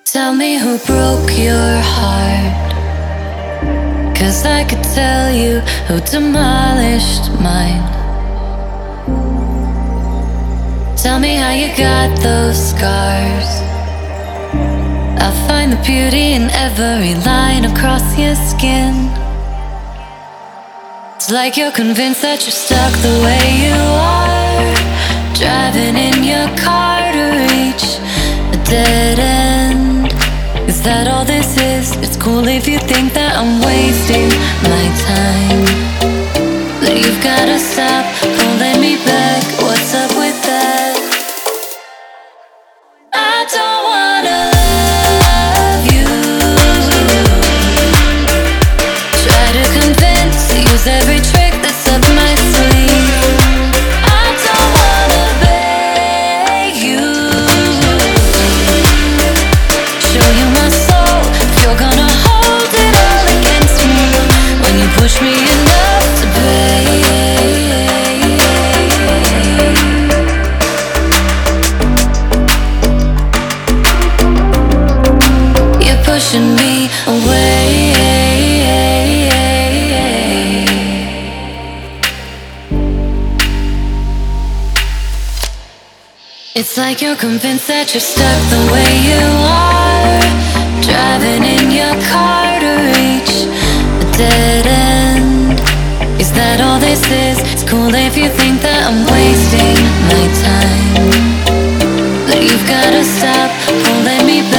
Tell me who broke your heart, 'cause I could tell you who demolished mine. Tell me how you got those scars. I'll find the beauty in every line across your skin. It's like you're convinced that you're stuck the way you are, driving in your car to reach a dead end. Is that all this is? It's cool if you think that I'm wasting my time, but you've gotta stop holding me back. What's up with that? I don't wanna love you. Try to convince, use every trick that's up my sleeve. I don't wanna beg you. Show you my soul if you're gonna hold it all against me. When you push me enough to break, you're pushing me away. It's like you're convinced that you're stuck the way you are, driving in your car to reach a dead end. Is that all this is? It's cool if you think that I'm wasting my time, but you've gotta stop holding me back.